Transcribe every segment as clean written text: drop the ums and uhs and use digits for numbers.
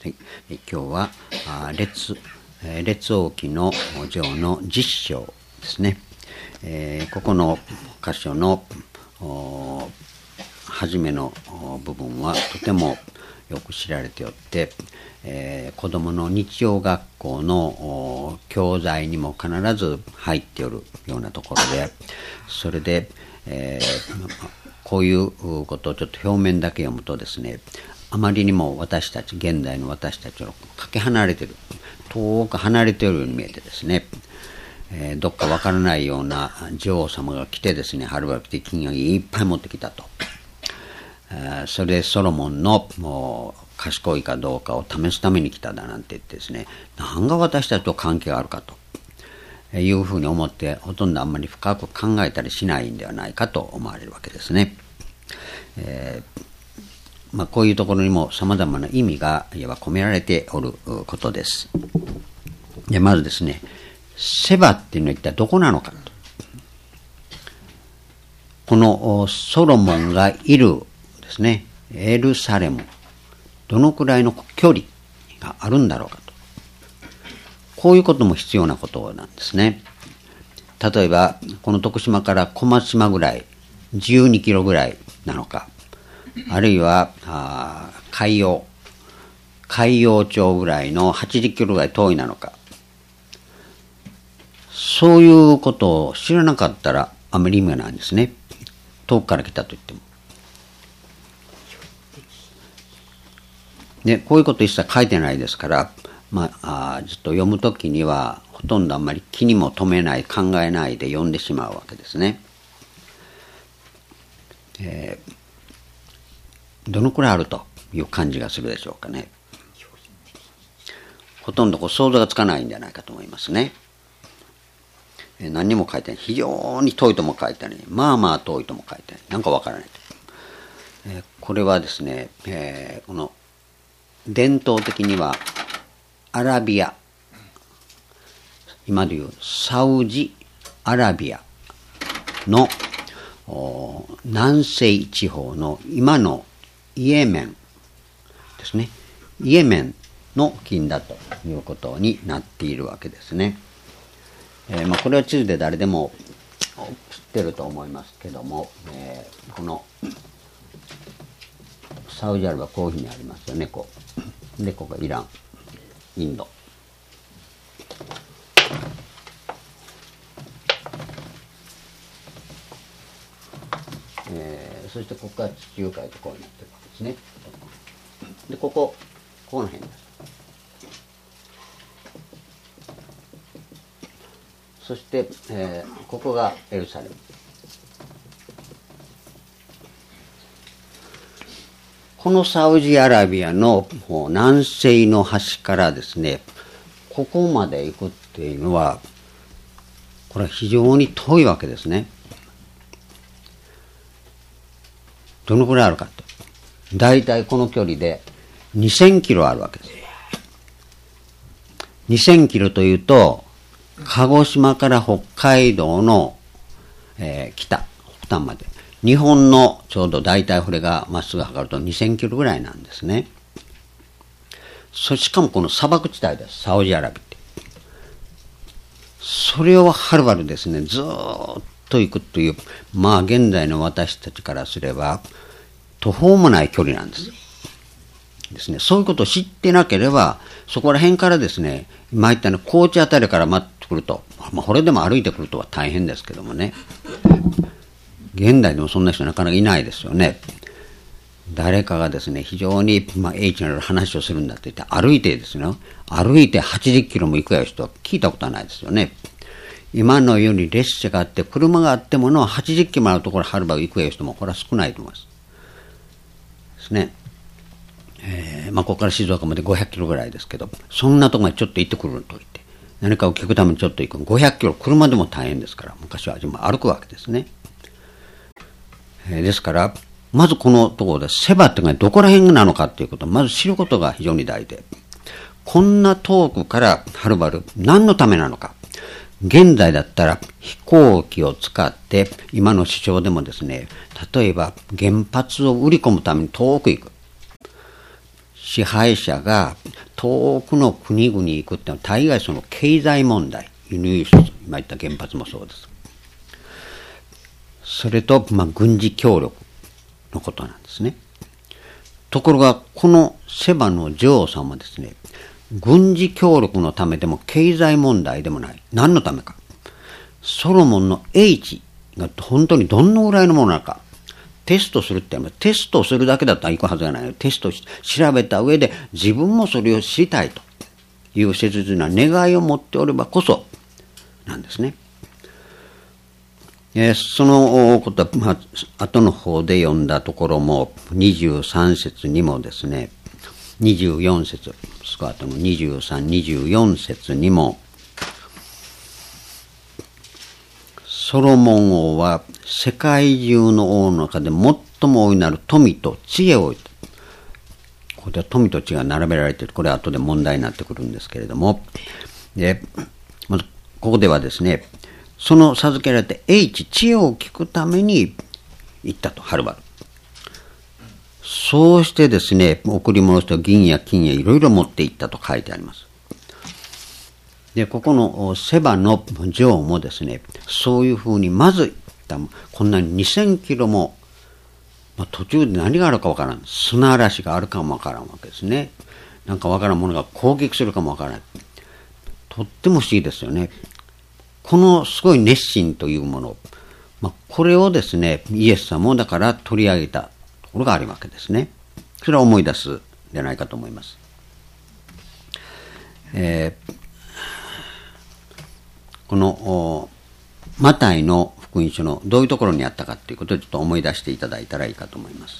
はい、今日は列王記の上の10章ですね。ここの箇所の初めの部分はとてもよく知られておって、子どもの日曜学校の教材にも必ず入っておるようなところで、それで、こういうことをちょっと表面だけ読むとですね、あまりにも私たち、現代の私たちのかけ離れている、遠く離れているように見えてですね、どっかわからないような女王様が来てですね、はるばる来て金をいっぱい持ってきたと。それでソロモンのもう賢いかどうかを試すために来ただなんて言ってですね、何が私たちと関係があるかというふうに思って、ほとんどあんまり深く考えたりしないんではないかと思われるわけですね。こういうところにも様々な意味がいわば込められておることです。で、まずですね、セバっていうのは一体どこなのかと。このソロモンがいるですね、エルサレム、どのくらいの距離があるんだろうかと。こういうことも必要なことなんですね。例えば、この徳島から小松島ぐらい、12キロぐらいなのか、あるいは海洋町ぐらいの80キロぐらい遠いなのか、そういうことを知らなかったらあまり意味がないんですね。遠くから来たと言っても。で、こういうこと一切書いてないですから、ずっと読むときにはほとんどあんまり気にも留めない、考えないで読んでしまうわけですね。どのくらいあるという感じがするでしょうかね。ほとんど想像がつかないんじゃないかと思いますね。何にも書いてない。非常に遠いとも書いてない。まあまあ遠いとも書いてない。なんかわからない。これはですね、この伝統的にはアラビア、今でいうサウジアラビアの南西地方の今のイエメンですね。イエメンの金だということになっているわけですね。これは地図で誰でも知ってると思いますけども、このサウジアラビアはこういうふうにありますよね。こうで、ここがイラン、インド。そしてここが地中海とこうなってるわけですね。で、この辺です。そして、ここがエルサレム。このサウジアラビアの南西の端からですね、ここまで行くっていうのは、これは非常に遠いわけですね。どのくらいあるかと。だいたいこの距離で2000キロあるわけです。2000キロというと、鹿児島から北海道の、北端まで。日本のちょうど大体これがまっすぐ測ると2000キロぐらいなんですね。しかもこの砂漠地帯です。サウジアラビアって。それをはるばるですね、ずーっと行くという、現在の私たちからすれば途方もない距離なんです。ですね。そういうことを知ってなければ、そこら辺からですね、今言ったの高知あたりから待ってくると、これでも歩いてくるとは大変ですけどもね。現代でもそんな人なかなかいないですよね。誰かがですね、非常に英知のある話をするんだって言って歩いてですね、歩いて80キロも行くような人は聞いたことはないですよね。今のように列車があって車があってもの80キロもあるところはるばる行くような人もこれは少ないと思います。ですね。ここから静岡まで500キロぐらいですけど、そんなところまでちょっと行ってくると言って、何かを聞くためにちょっと行く。500キロ、車でも大変ですから、昔は歩くわけですね。ですから、まずこのところで、セバっていうのはどこら辺なのかということをまず知ることが非常に大事で、こんな遠くからはるばる何のためなのか。現在だったら飛行機を使って、今の市場でもですね、例えば原発を売り込むために遠く行く。支配者が遠くの国々に行くってのは大概その経済問題、輸入輸出、今言った原発もそうです。それと、軍事協力のことなんですね。ところが、このセバの女王さんはですね、軍事協力のためでも経済問題でもない。何のためか。ソロモンの英知が本当にどのぐらいのものなのか。テストするってテストするだけだったら行くはずがない。テスト調べた上で自分もそれを知りたいという切実な願いを持っておればこそなんですね。そのことは、後の方で読んだところも23節にもですね、24節、スカートの23、24節にも、ソロモン王は世界中の王の中で最も大いなる富と知恵を置いた。ここでは富と知恵が並べられている。これは後で問題になってくるんですけれども、で、まずここではですね、その授けられて英知、知恵を聞くために行ったと、はるばる。そうしてですね、贈り物と銀や金やいろいろ持って行ったと書いてあります。で、ここのセバの女王もですね、そういうふうにまず行った、こんなに2000キロも、途中で何があるかわからん。砂嵐があるかもわからんわけですね。なんかわからんものが攻撃するかもわからない。とっても不思議ですよね。このすごい熱心というもの、これをですね、イエス様もだから取り上げたところがあるわけですね。それは思い出すじゃないかと思います。このマタイの福音書のどういうところにあったかということをちょっと思い出していただいたらいいかと思います。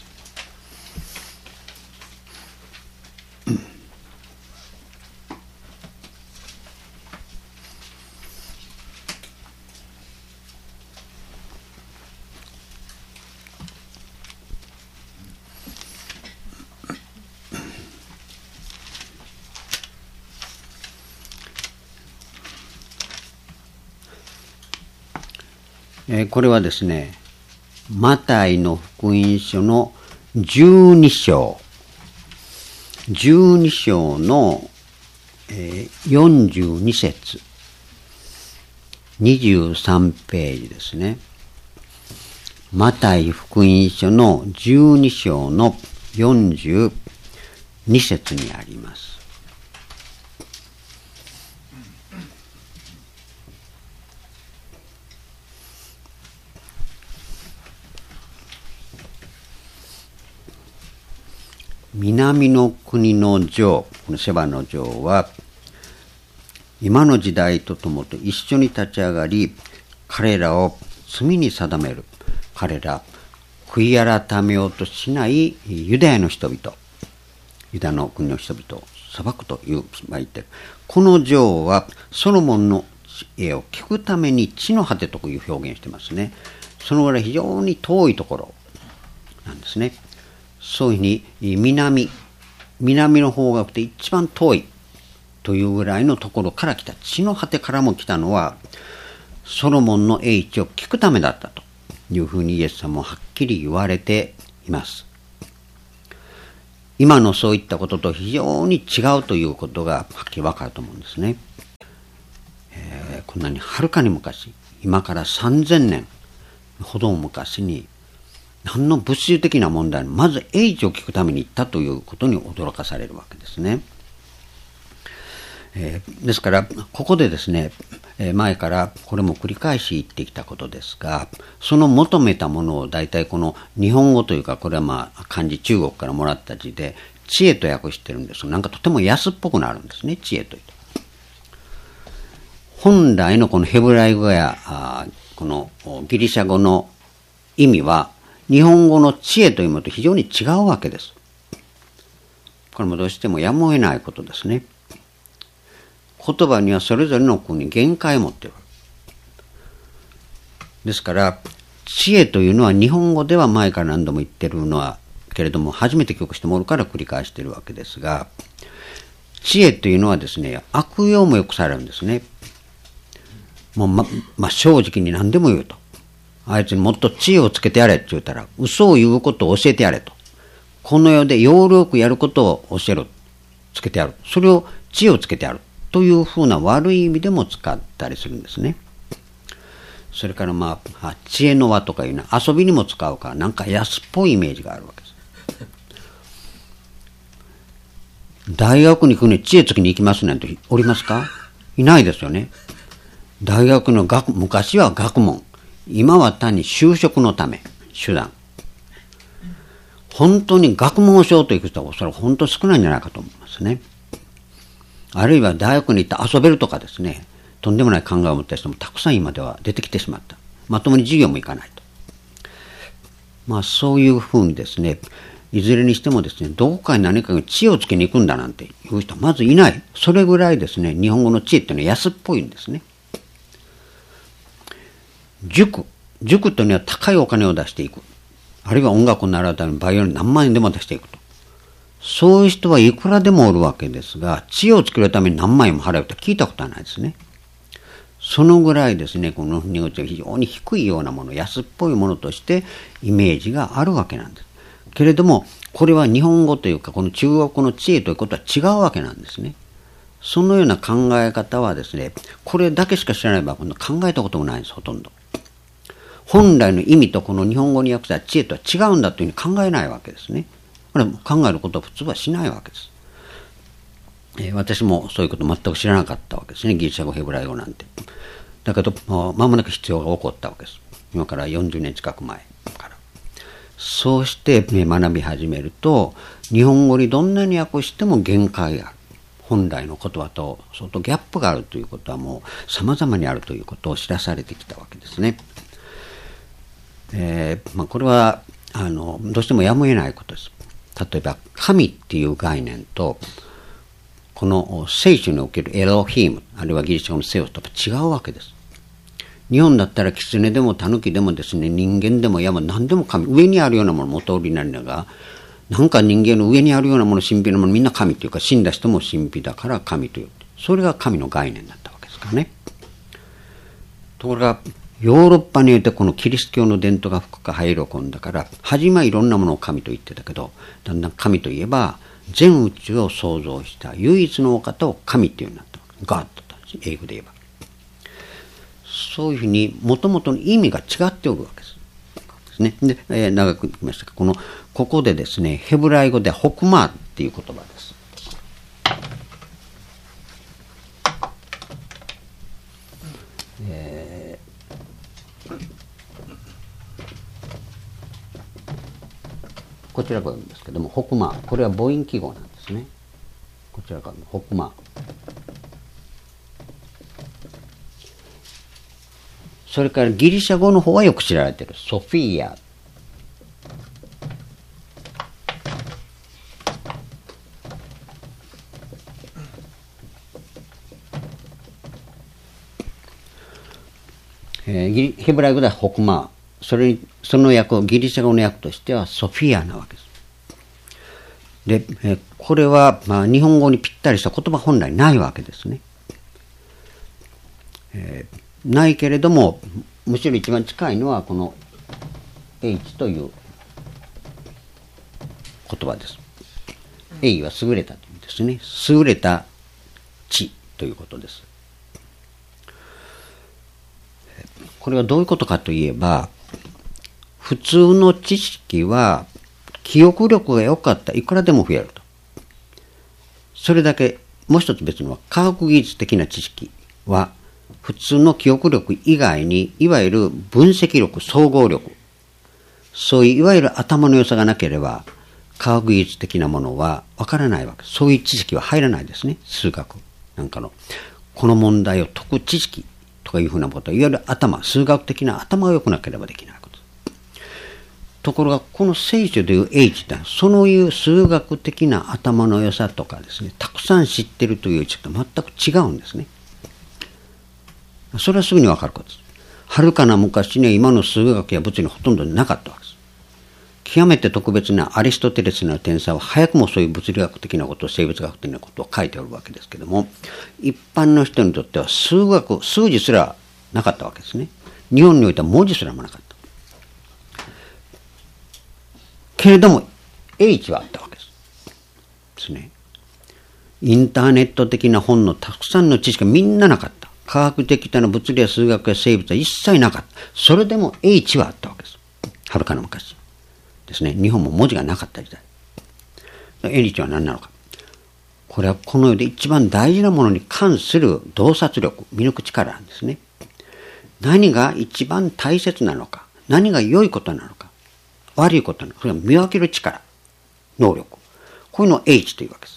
これはですね、マタイの福音書の12章の42節、23ページですね。マタイ福音書の12章の42節にあります。南の国の女王、セバの女王は、今の時代とともと一緒に立ち上がり、彼らを罪に定める。彼ら、悔い改めようとしないユダヤの人々、ユダの国の人々を裁くという言ってる。この女王は、ソロモンの知恵を聞くために地の果てという表現してますね。そのぐらい非常に遠いところなんですね。そういうふうに南の方角で一番遠いというぐらいのところから来た、地の果てからも来たのはソロモンの英知を聞くためだったというふうにイエス様もはっきり言われています。今のそういったことと非常に違うということがはっきりわかると思うんですね。こんなにはるかに昔、今から3000年ほど昔に何の物理的な問題もまず英知を聞くために行ったということに驚かされるわけですね。ですからここでですね、前からこれも繰り返し言ってきたことですが、その求めたものを大体この日本語というか、これは漢字中国からもらった字で知恵と訳してるんですが、なんかとても安っぽくなるんですね、知恵というと。本来のこのヘブライ語やこのギリシャ語の意味は日本語の知恵というものと非常に違うわけです。これもどうしてもやむを得ないことですね。言葉にはそれぞれの国に限界を持っている。ですから知恵というのは日本語では前から何度も言ってるのはけれども、初めて記憶してもらうから繰り返しているわけですが、知恵というのはですね、悪用もよくされるんですね。もう正直に何でも言うと。あいつにもっと知恵をつけてやれって言ったら、嘘を言うことを教えてやれと。この世で要領よくやることを教える。 つけてやる。それを知恵をつけてやる。というふうな悪い意味でも使ったりするんですね。それから知恵の輪とかいうのは遊びにも使うからなんか安っぽいイメージがあるわけです。大学に行くのに知恵つきに行きますなんておりますか？いないですよね。大学の昔は学問。今は単に就職のため、手段。本当に学問をしようと行く人はそれは本当少ないんじゃないかと思いますね。あるいは大学に行って遊べるとかですね、とんでもない考えを持った人もたくさん今では出てきてしまった。まともに授業も行かないと。そういうふうにですね、いずれにしてもですね、どこかに何かに知恵をつけに行くんだなんていう人はまずいない。それぐらいですね、日本語の知恵っていうのは安っぽいんですね。塾というのは高いお金を出していく。あるいは音楽を習うためにバイオリン何万円でも出していくと。そういう人はいくらでもおるわけですが、知恵を作るために何万円も払うと聞いたことはないですね。そのぐらいですね、この日本語は非常に低いようなもの、安っぽいものとしてイメージがあるわけなんです。けれども、これは日本語というか、この中国語の知恵ということは違うわけなんですね。そのような考え方はですね、これだけしか知らない場合、考えたこともないんです、ほとんど。本来の意味とこの日本語に訳した知恵とは違うんだというふうに考えないわけですね。これ考えることは普通はしないわけです。私もそういうこと全く知らなかったわけですね。ギリシャ語、ヘブライ語なんて。だけど、間もなく必要が起こったわけです。今から40年近く前から。そうして学び始めると、日本語にどんなに訳しても限界がある。本来の言葉と相当ギャップがあるということはもう様々にあるということを知らされてきたわけですね。これはどうしてもやむを得ないことです。例えば神っていう概念とこの聖書におけるエロヒーム、あるいはギリシャ語のセオスと違うわけです。日本だったら狐でも狸でもですね、人間でも山何でも神、上にあるようなもの元売りになるのが、なんか人間の上にあるようなもの、神秘のもの、みんな神というか、死んだ人も神秘だから神という、それが神の概念だったわけですからね。ところがヨーロッパにおいてこのキリスト教の伝統が深く入り込んだから、初めはいろんなものを神と言ってたけど、だんだん神といえば全宇宙を創造した唯一のお方を神っていうようになったわけ。ガッドと英語で言えば。そういうふうに元々の意味が違っておるわけですね。で、長く言いましたが、ここでですね、ヘブライ語でホクマーっていう言葉です。こちらが読むんですけども、ホクマー、これは母音記号なんですね。こちらがホクマー。それからギリシャ語の方はよく知られているソフィア。ヘブライ語ではホクマー。その訳、ギリシャ語の訳としてはソフィアなわけです。で、これは、日本語にぴったりした言葉本来ないわけですね。ないけれども、むしろ一番近いのはこの H という言葉です。A は優れたというですね。優れた知ということです。これはどういうことかといえば、普通の知識は記憶力が良かったらいくらでも増えると。それだけ、もう一つ別のは科学技術的な知識は普通の記憶力以外にいわゆる分析力、総合力、そういういわゆる頭の良さがなければ科学技術的なものはわからないわけです。そういう知識は入らないですね。数学なんかのこの問題を解く知識とかいうふうなことは、いわゆる頭、数学的な頭が良くなければできないこと。ところがこの聖書でいう H ってそういう数学的な頭の良さとかですね、たくさん知ってるという知識と全く違うんですね。それはすぐに分かることです。はるかな昔に今の数学や物理ほとんどなかったわけです。極めて特別なアリストテレスの天才は早くもそういう物理学的なこと、生物学的なことを書いておるわけですけども、一般の人にとっては数字すらなかったわけですね。日本においては文字すらもなかった。けれども H はあったわけですね。 インターネット的な本のたくさんの知識がみんななかった。科学的な物理や数学や生物は一切なかった。それでも英知はあったわけです。はるかの昔ですね。日本も文字がなかった時代。英知は何なのか。これはこの世で一番大事なものに関する洞察力、見抜く力なんですね。何が一番大切なのか、何が良いことなのか、悪いことなのか、それを見分ける力、能力。こういうのを英知というわけ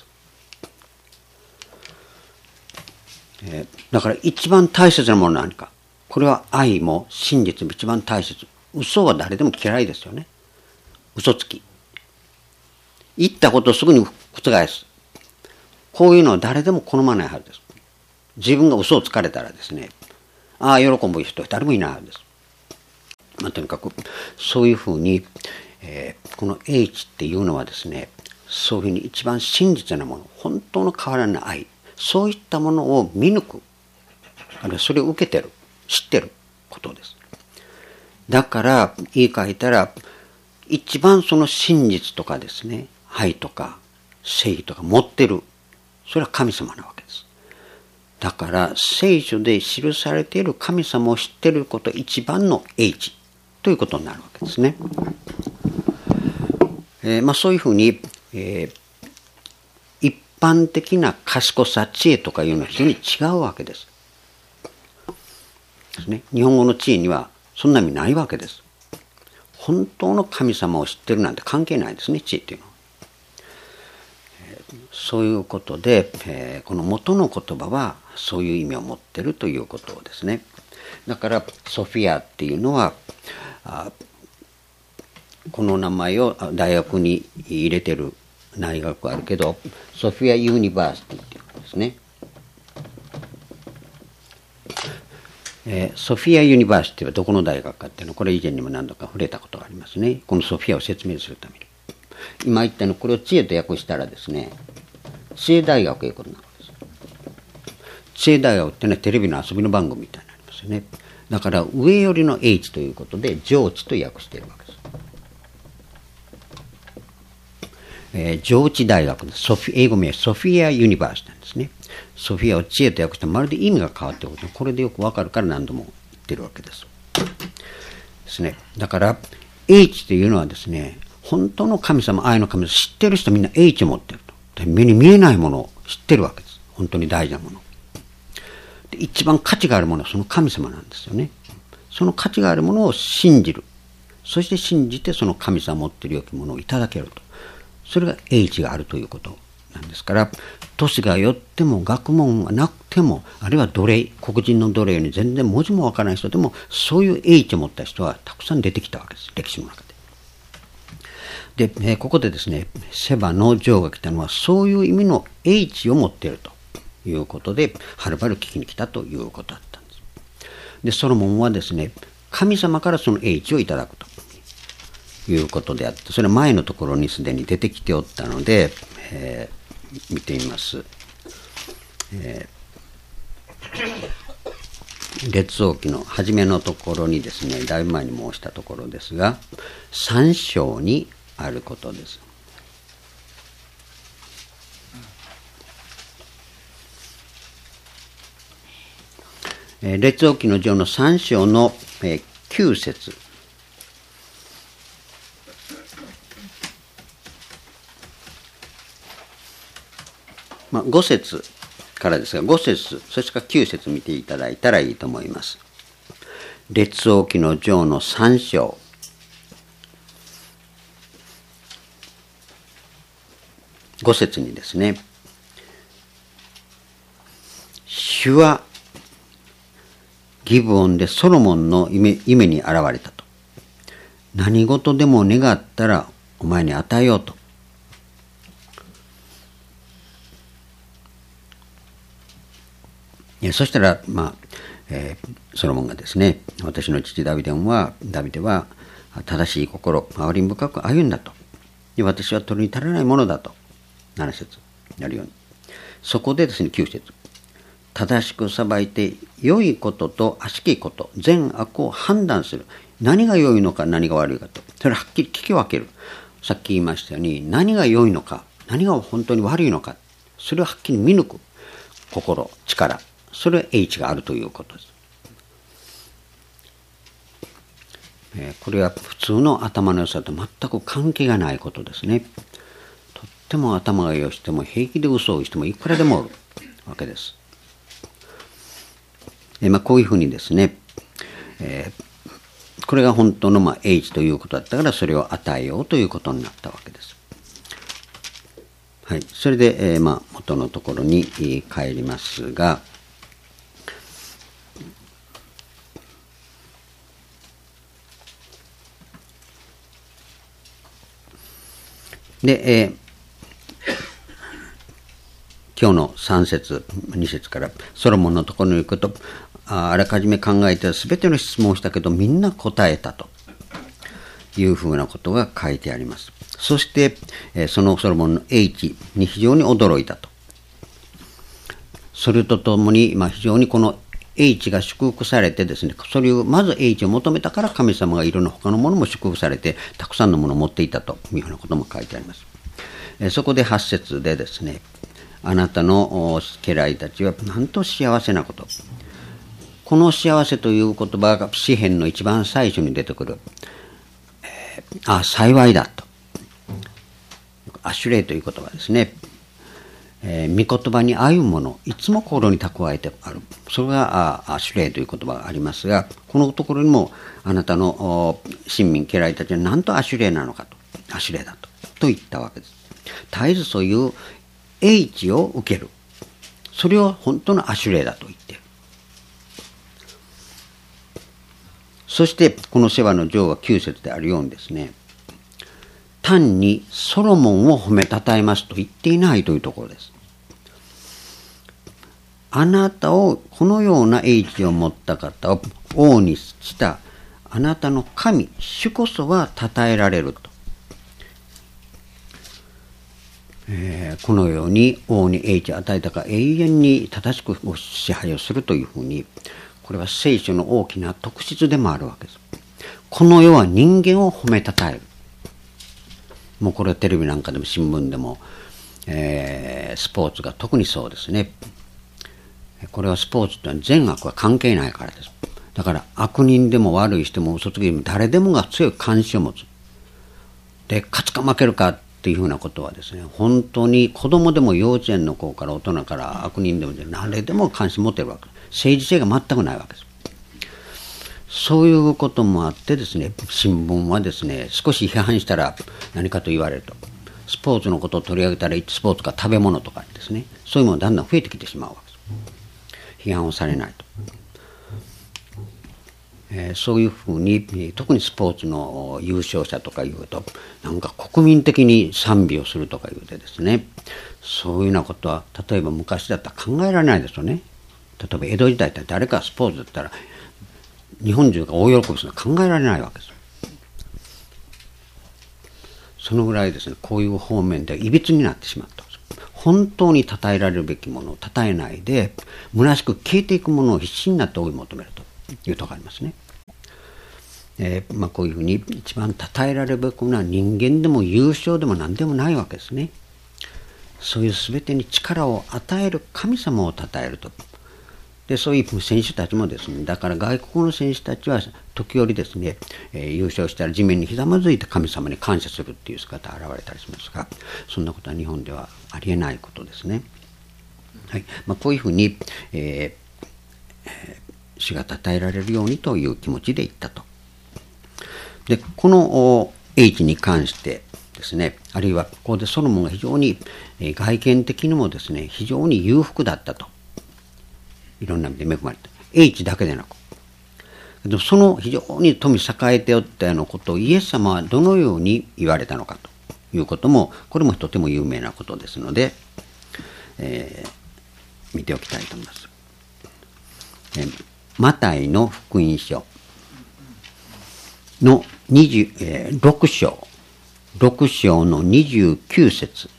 です。だから一番大切なものは何か。これは愛も真実も一番大切。嘘は誰でも嫌いですよね。嘘つき。言ったことをすぐに覆す。こういうのは誰でも好まないはずです。自分が嘘をつかれたらですね、ああ、喜ぶ人は誰もいないはずです。とにかく、そういうふうに、この英知っていうのはですね、そういうふうに一番真実なもの、本当の変わらない愛、そういったものを見抜く、あるいはそれを受けてる、知ってることです。だから、言い換えたら、一番その真実とかですね、愛とか正義とか持ってる、それは神様なわけです。だから聖書で記されている神様を知っていること一番の英知ということになるわけですね。そういうふうに、一般的な賢さ、知恵とかいうのは非常に違うわけです。ですね。日本語の知恵にはそんな意味ないわけです。本当の神様を知ってるなんて関係ないですね、知恵っていうのは。そういうことで、この元の言葉はそういう意味を持っているということですね。だからソフィアっていうのはこの名前を大学に入れてる大学があるけど、ソフィアユニバーシティっていうんですね。ソフィアユニバーシティはどこの大学かっていうのはこれ以前にも何度か触れたことがありますね。このソフィアを説明するために。今言ったのこれを知恵と訳したらですね、知恵大学ということなんです。知恵大学っていうのはテレビの遊びの番組みたいになりますよね。だから上よりの英知ということで上知と訳しているわけです。上知大学です。英語名はソフィアユニバーシティなんですね。ソフィアを知恵と訳したらまるで意味が変わっていること、これでよくわかるから何度も言ってるわけです。ですね。だから英知というのはですね、本当の神様、愛の神様、知ってる人はみんな英知を持っていると。目に見えないものを知ってるわけです。本当に大事なもの。で一番価値があるものはその神様なんですよね。その価値があるものを信じる。そして信じてその神様を持っている良きものをいただけると。それが英知があるということなんですから、年がよっても学問がなくても、あるいは黒人の奴隷に全然文字もわからない人でも、そういう英知を持った人はたくさん出てきたわけです。歴史の中で。で、ここでですね、セバの女王が来たのはそういう意味の英知を持っているということで、はるばる聞きに来たということだったんです。で、ソロモンはですね、神様からその英知をいただくということであって、それは前のところにすでに出てきておったので、見てみます。列王記の初めのところにですね、だいぶ前に申したところですが、3章にあることです。列王記の序の3章の9節。5節からですが、5節、そしてから9節見ていただいたらいいと思います。列王記の序の3章。5節にですね、主はギブオンでソロモンの夢に現れたと。何事でも願ったらお前に与えようと。そしたら、ソロモンがですね、私の父ダビデは正しい心、憐りみ深く歩んだと。で私は取りに足らないものだと。7節やるように。そこでですね、9節正しく裁いて良いことと悪しきこと、善悪を判断する。何が良いのか何が悪いかと。それははっきり聞き分ける。さっき言いましたように、何が良いのか、何が本当に悪いのか。 それをはっきり見抜く心、力、それは H があるということです。これは普通の頭の良さと全く関係がないことですね。とっても頭が良しても平気で嘘をしてもいくらでもおるわけです。こういうふうにですね、これが本当のH ということだったから、それを与えようということになったわけです。はい、それで、元のところに帰りますが、で、今日の3節2節からソロモンのところに行くと、あらかじめ考えて全ての質問をしたけどみんな答えたというふうなことが書いてあります。そして、そのソロモンの H に非常に驚いたと。それとともに、非常にこの H が祝福されてですね、それをまず H を求めたから神様がいろんな他のものも祝福されてたくさんのものを持っていたというふうなことも書いてあります。そこで8節でですね、あなたの家来たちはなんと幸せなこと。この幸せという言葉が詩篇の一番最初に出てくる。幸いだと。アシュレイという言葉ですね。御言葉に合うもの、いつも心に蓄えてある。それがアシュレイという言葉がありますが、このところにもあなたの親民家来たちはなんとアシュレイなのかと。アシュレイだと言ったわけです。絶えずそういう H を受ける。それを本当のアシュレイだと言っている。そしてこのセバの女王は9節であるようにですね、単にソロモンを褒めたたえますと言っていないというところです。あなたをこのような英知を持った方を王にしたあなたの神主こそは称えられると、このように王に英知を与えたから永遠に正しく支配をするというふうに、これは聖書の大きな特質でもあるわけです。この世は人間を褒めたたえる。もうこれはテレビなんかでも新聞でも、スポーツが特にそうですね。これはスポーツというのは善悪は関係ないからです。だから悪人でも悪い人も嘘つきでも誰でもが強い関心を持つ。で、勝つか負けるかっていうふうなことはですね、本当に子供でも幼稚園の子から大人から悪人でも誰でも関心持ってるわけです。政治性が全くないわけです。そういうこともあってですね、新聞はですね、少し批判したら何かと言われると、スポーツのことを取り上げたらスポーツか食べ物とかですね、そういうものがだんだん増えてきてしまうわけです。批判をされないと。そういうふうに特にスポーツの優勝者とかいうとなんか国民的に賛美をするとかいうてですね、そういうようなことは例えば昔だったら考えられないですよね。例えば江戸時代って誰かスポーツだったら日本中が大喜びするのは考えられないわけです。そのぐらいですね、こういう方面でいびつになってしまった。本当に称えられるべきものを称えないで虚しく消えていくものを必死になって追い求めるというところがありますね。こういうふうに一番称えられるべきものは人間でも優勝でも何でもないわけですね。そういう全てに力を与える神様を称えると。でそういう選手たちもですね、だから外国の選手たちは時折ですね、優勝したら地面にひざまずいて神様に感謝するっていう姿が現れたりしますが、そんなことは日本ではありえないことですね。はい、こういうふうに、主が称えられるようにという気持ちで言ったと。でこの H に関してですね、あるいはここでソロモンが非常に外見的にもですね非常に裕福だったと、いろんな意味で恵まれた H だけでなく、でもその非常に富栄えておったようなことをイエス様はどのように言われたのかということも、これもとても有名なことですので、見ておきたいと思います。マタイの福音書の6章の29節。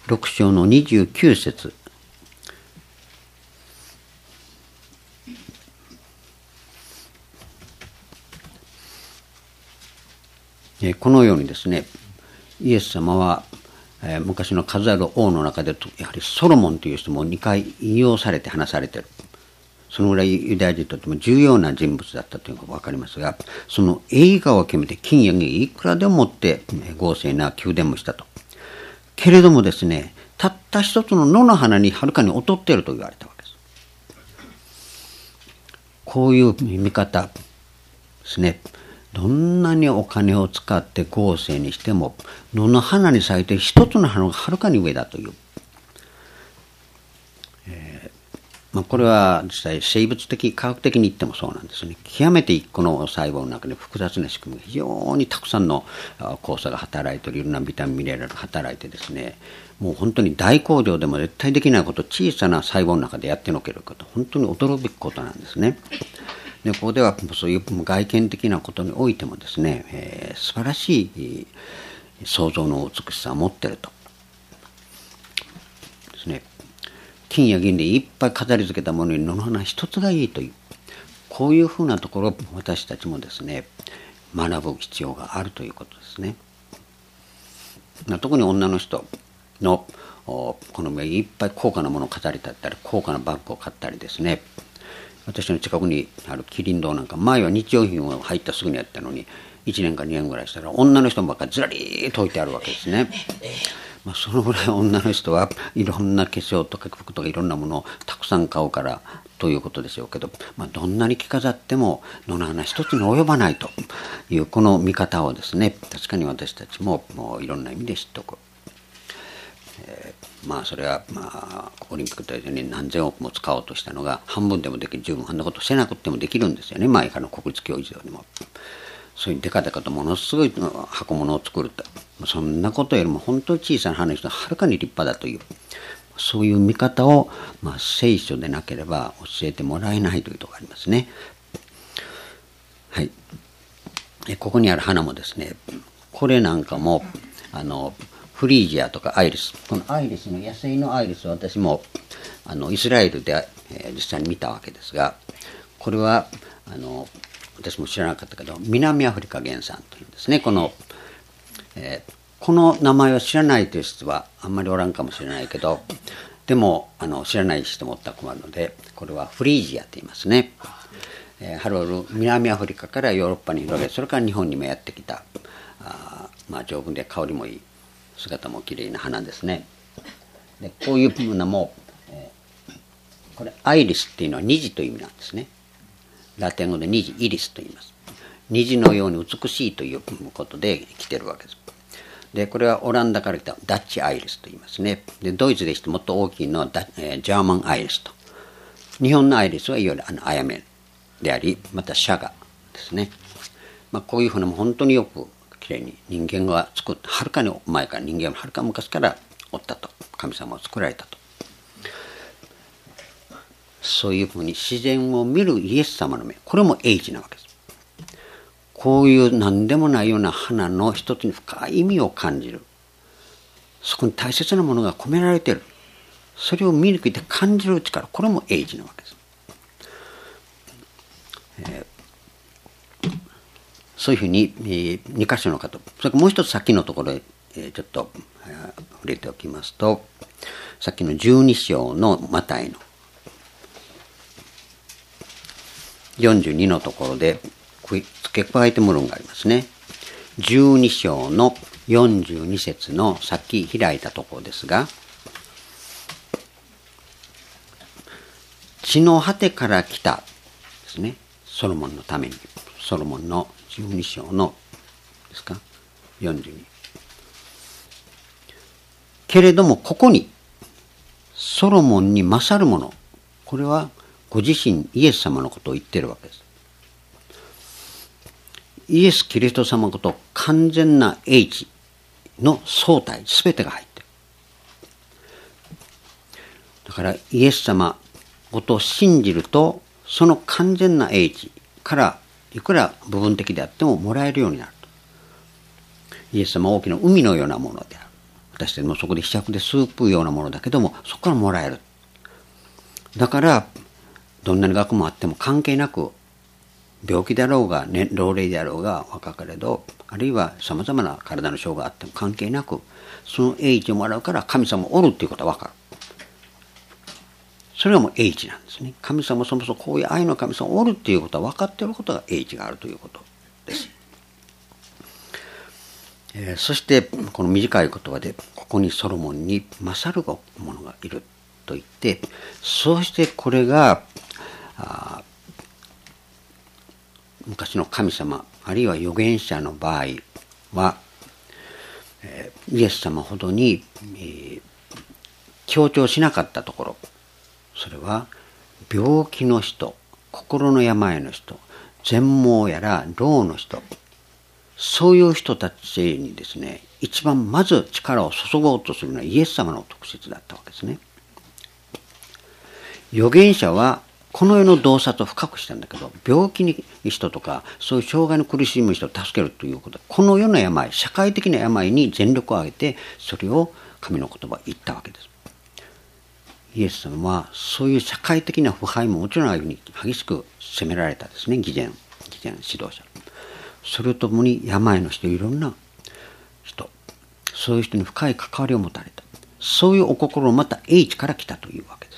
6章の29節。このようにですね、イエス様は、昔の数ある王の中でやはりソロモンという人も2回引用されて話されている。そのぐらいユダヤ人にとっても重要な人物だったというのが分かりますが、その栄華を決めて金や銀いくらでも持って豪勢な宮殿もしたと。けれどもですね、たった一つの野の花にはるかに劣っていると言われたわけです。こういう見方ですね。どんなにお金を使って豪勢にしても、野の花に咲いて一つの花がはるかに上だという。これは実際生物的科学的に言ってもそうなんですね。極めて一個の細胞の中で複雑な仕組みが非常にたくさんの酵素が働いている、いろんなビタミンミネラルが働いてですね、もう本当に大工場でも絶対できないことを小さな細胞の中でやってのけること、本当に驚くべきことなんですね。でここではそういう外見的なことにおいてもですね、素晴らしい創造の美しさを持っているとですね。金や銀でいっぱい飾り付けたものに野の花一つがいいという、こういうふうなところを私たちもですね、学ぶ必要があるということですね。特に女の人のこの目いっぱい高価なものを飾り立ったり、高価なバッグを買ったりですね。私の近くにある麒麟堂なんか、前は日用品を入ったすぐにやったのに、1年か2年ぐらいしたら女の人ばっかりずらりと置いてあるわけですね。そのぐらい女の人はいろんな化粧とか服とかいろんなものをたくさん買うからということでしょうけど、どんなに着飾っても野の花一つに及ばないというこの見方をですね、確かに私たちもいろんな意味で知っておく。それはオリンピックというように何千億も使おうとしたのが半分でもできる、十分あんなことせなくてもできるんですよね。前からの国立競技場にもそういうデカデカとものすごい箱物を作ると、そんなことよりも本当に小さな花の人ははるかに立派だという、そういう見方を聖書でなければ教えてもらえないというところがありますね。はい。ここにある花もですね、これなんかもフリージアとかアイリス、このアイリスの野生のアイリスを私もイスラエルで実際に見たわけですが、これは私も知らなかったけど南アフリカ原産というんですね。この名前を知らないという人はあんまりおらんかもしれないけど、でも知らない人もおったら困るので、これはフリージアと言いますね。ハロル南アフリカからヨーロッパに広げ、それから日本にもやってきた丈夫で香りもいい、姿もきれいな花ですね。でこういうものも、これアイリスっていうのは虹という意味なんですね。ラテン語で虹、イリスと言います。虹のように美しいということで来てるわけです。でこれはオランダから来たダッチアイリスと言いますね。でドイツでしてもっと大きいのはジャーマンアイリスと。日本のアイリスはいわゆるアヤメであり、またシャガですね。こういうふうなも本当によくきれいに人間が作った、はるかに前から、人間ははるか昔からおったと、神様を作られたと。そういうふうに自然を見るイエス様の目、これも英知なわけです。こういう何でもないような花の一つに深い意味を感じる、そこに大切なものが込められている、それを見抜いて感じる力、これも英知なわけです。そういうふうに2箇所の方、それからもう一つさっきのところでちょっと触れておきますと、さっきの12章のマタイの42のところで付け加えてもらうのがありますね。12章の42節のさっき開いたところですが、地の果てから来たですね、ソロモンのために、ソロモンの12章のですか42、けれどもここにソロモンに勝るもの、これはご自身イエス様のことを言っているわけです。イエス・キリスト様こと完全な英知の総体すべてが入っている。だからイエス様ことを信じると、その完全な英知からいくら部分的であってももらえるようになると。イエス様は大きな海のようなものである。 私たちもそこで柄杓でスープようなものだけども、そこからもらえる。だからどんなに学問あっても関係なく、病気であろうが、ね、老齢であろうが若かれど、あるいはさまざまな体の障害があっても関係なく、その英知をもらうから神様おるっていうことは分かる。それはもう英知なんですね。神様そもそもこういう愛の神様おるっていうことは分かっていることが英知があるということです。そしてこの短い言葉で、ここにソロモンに勝る者がいると言って、そうしてこれが昔の神様あるいは預言者の場合は、イエス様ほどに、強調しなかったところ、それは病気の人、心の病の人、全盲やら聾の人、そういう人たちにですね、一番まず力を注ごうとするのはイエス様の特質だったわけですね。預言者はこの世の動作と深くしたんだけど、病気に人とかそういう障害の苦しむ人を助けるということで、この世の病、社会的な病に全力を挙げて、それを神の言葉を言ったわけです。イエス様はそういう社会的な腐敗ももちろんあるように激しく責められたですね、義前指導者。それとともに病の人、いろんな人、そういう人に深い関わりを持たれた。そういうお心をまた英知から来たというわけです。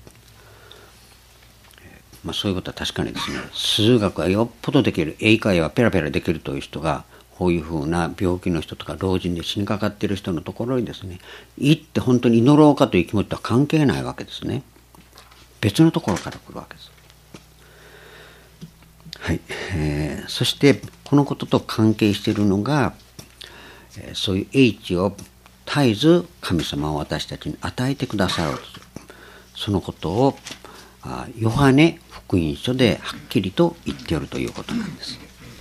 そういうことは確かにですね、数学はよっぽどできる、英会話ペラペラできるという人が、こういうふうな病気の人とか老人で死にかかっている人のところにですね、行って本当に祈ろうかという気持ちとは関係ないわけですね。別のところから来るわけです。はい。そしてこのことと関係しているのが、そういう英知を絶えず神様は私たちに与えてくださろうとする。そのことをヨハネ福音書ではっきりと言っているということなんです。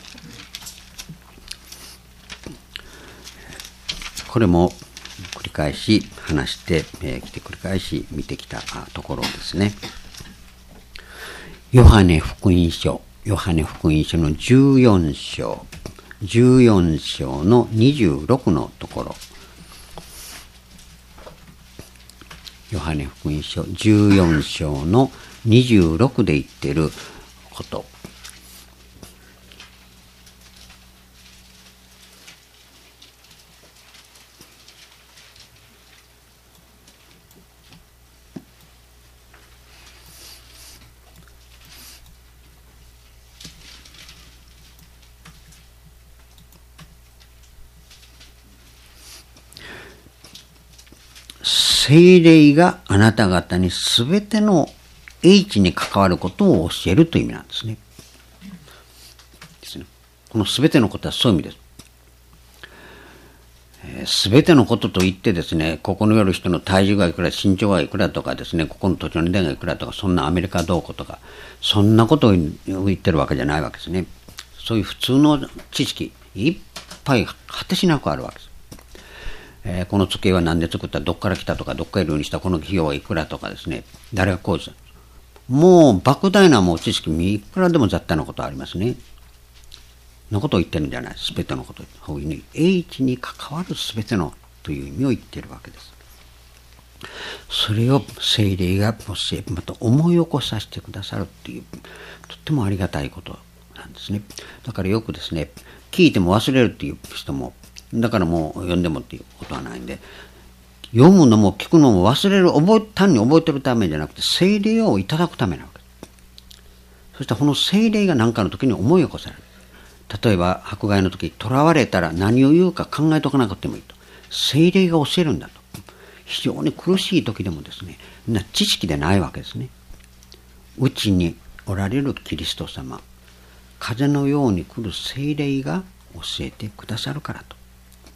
これも繰り返し話してきて、繰り返し見てきたところですね。ヨハネ福音書の14章の26のところ、ヨハネ福音書14章の26で言っていること。聖霊があなた方にすべての英知に関わることを教えるという意味なんですね。このすべてのことはそういう意味です。すべてのことといってですね、ここによる人の体重がいくら、身長がいくらとかですね、ここの土地の値段がいくらとか、そんなアメリカどうこうとか、そんなことを言ってるわけじゃないわけですね。そういう普通の知識、いっぱい果てしなくあるわけです。この図形は何で作った、どっから来たとか、どっから流入した、この費用はいくらとかですね、誰が工事した。もう莫大なもう知識、いくらでも雑多なことありますね。のことを言ってるんじゃない。すべてのこと。そういうふうに英知に関わるすべてのという意味を言っているわけです。それを聖霊がまた思い起こさせてくださるっていう、とってもありがたいことなんですね。だからよくですね、聞いても忘れるっていう人も、だからもう読んでもっていうことはないんで、読むのも聞くのも忘れる、単に覚えてるためじゃなくて、聖霊をいただくためなわけです。そしてこの聖霊が何かの時に思い起こされる。例えば迫害の時、囚われたら何を言うか考えとかなくてもいいと。聖霊が教えるんだと。非常に苦しい時でもですね、知識でないわけですね。うちにおられるキリスト様、風のように来る聖霊が教えてくださるからと。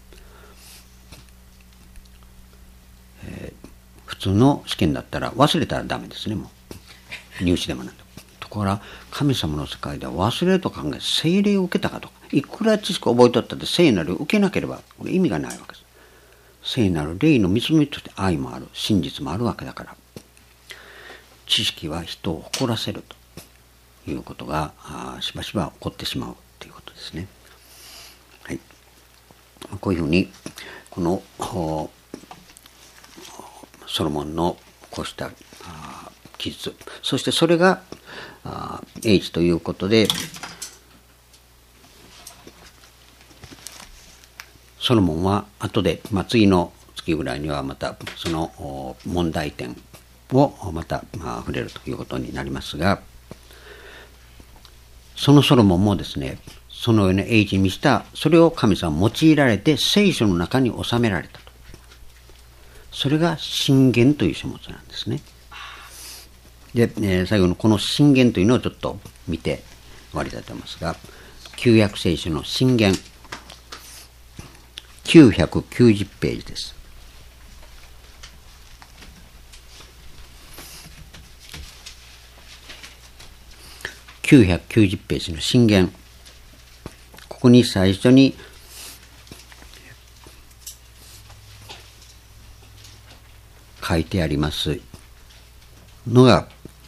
普通の試験だったら忘れたらダメですね。もう入試でもなんだ。ところが神様の世界では忘れると考え、聖霊を受けたかとか、いくら知識を覚えとったって聖なるを受けなければこれ意味がないわけです。聖なる霊の見つめとして愛もある、真実もあるわけだから、知識は人を誇らせるということがしばしば起こってしまうということですね。はい、こういうふうにこのソロモンのこうした記述、そしてそれがH ということで、ソロモンは後で、次の月ぐらいにはまたその問題点をまた触れるということになりますが、そのソロモンもですね、そのようなHに見した、それを神様用いられて聖書の中に収められたと。それが箴言という書物なんですね。で、最後のこの箴言というのをちょっと見て終わりたいと思いますが、旧約聖書の箴言990ページです。990ページの箴言、ここに最初に書いてありますのが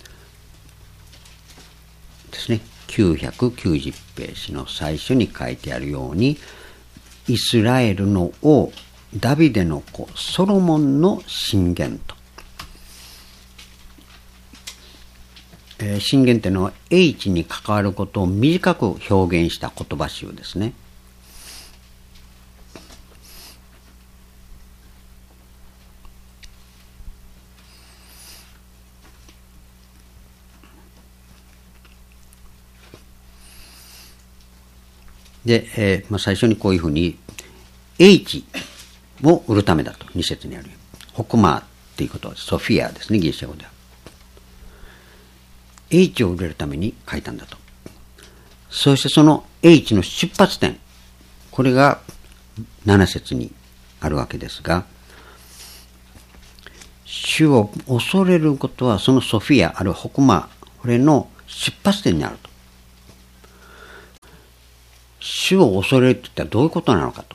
ですね、990ページの最初に書いてあるように、イスラエルの王ダビデの子ソロモンの箴言と、箴言というのは H に関わることを短く表現した言葉集ですね。で、最初にこういうふうに H を売るためだと2節にある。ホクマーっていうことはソフィアですね、ギリシャ語では。H を売れるために書いたんだと。そしてその H の出発点、これが7節にあるわけですが、主を恐れることはそのソフィアあるいはホクマー、これの出発点にあると。主を恐れるって言ったらどういうことなのかと。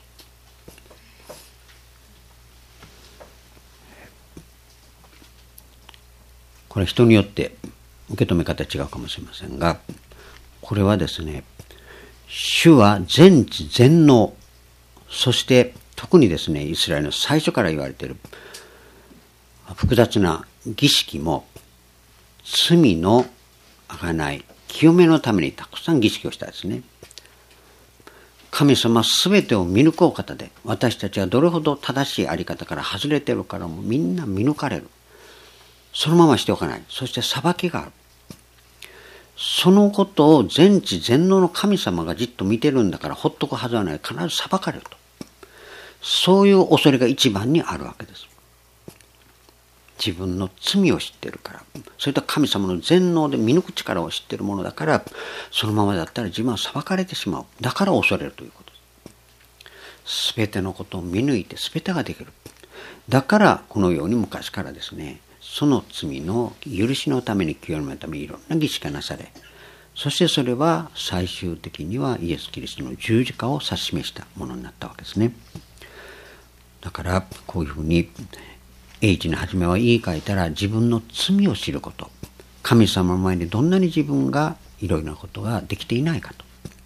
これ人によって受け止め方違うかもしれませんが、これはですね、主は全知全能、そして特にですね、イスラエルの最初から言われている複雑な儀式も罪の贖い、清めのためにたくさん儀式をしたんですね。神様すべてを見抜くお方で、私たちはどれほど正しいあり方から外れているからもみんな見抜かれる。そのまましておかない。そして裁きがある。そのことを全知全能の神様がじっと見てるんだからほっとくはずはない。必ず裁かれると。そういう恐れが一番にあるわけです。自分の罪を知ってるから、それと神様の全能で見抜く力を知っているものだから、そのままだったら自分は裁かれてしまう。だから恐れるということです。すべてのことを見抜いてすべてができる。だからこのように昔からですね、その罪の許しのために清めるためにいろんな儀式がなされ、そしてそれは最終的にはイエス・キリストの十字架を指し示したものになったわけですね。だからこういうふうにH の初めは言い換えたら、自分の罪を知ること、神様の前にどんなに自分がいろいろなことができていないかと、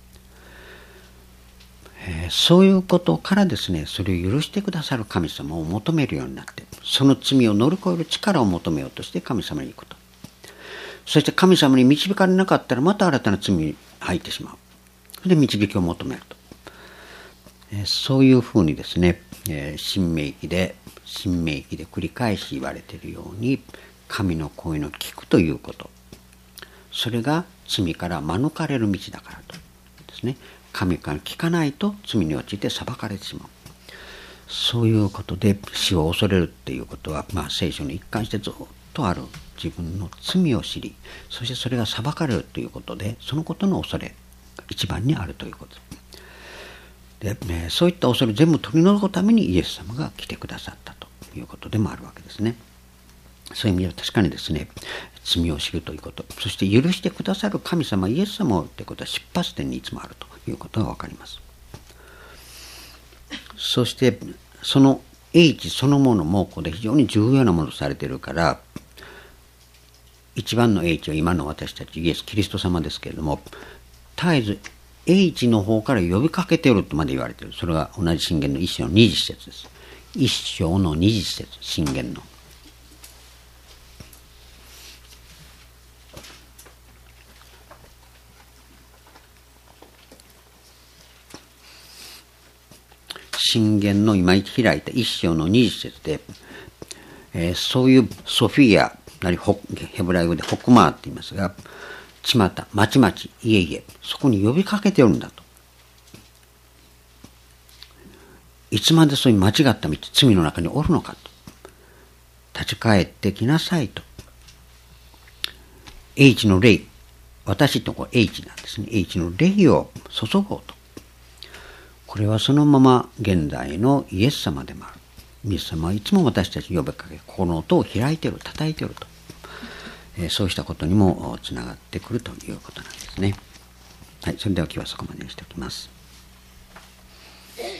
そういうことからですね、それを許してくださる神様を求めるようになって、その罪を乗り越える力を求めようとして神様に行くと。そして神様に導かれなかったらまた新たな罪に入ってしまう。それで導きを求めると。そういうふうにですね、新明記で繰り返し言われているように、神の声の聞くということ、それが罪から免れる道だからとですね。神から聞かないと罪に陥って裁かれてしまう。そういうことで死を恐れるっていうことは、聖書の一貫してずっとある自分の罪を知り、そしてそれが裁かれるということで、そのことの恐れが一番にあるということで、そういった恐れを全部取り除くためにイエス様が来てくださったということでもあるわけですね。そういう意味では確かにですね、罪を知るということ、そして許してくださる神様イエス様ということは出発点にいつもあるということが分かります。そしてその H そのものもここで非常に重要なものとされているから、一番の H は今の私たちイエス・キリスト様ですけれども、絶えず H の方から呼びかけているとまで言われている。それが同じ箴言の一章の20節です。一章の20節、箴言の信玄の今開いた一章の20節で、そういうソフィア、ヘブライ語でホクマーって言いますが、ちまた、まちまち、いえ、そこに呼びかけておるんだと。いつまでそういう間違った道、罪の中におるのかと。立ち返ってきなさいと。H の霊、私とこ H なんですね。H の霊を注ごうと。これはそのまま現代のイエス様でもある。イエス様はいつも私たちに呼びかけ、この音を開いている、叩いていると。そうしたことにもつながってくるということなんですね。はい、それでは今日はそこまでにしておきます。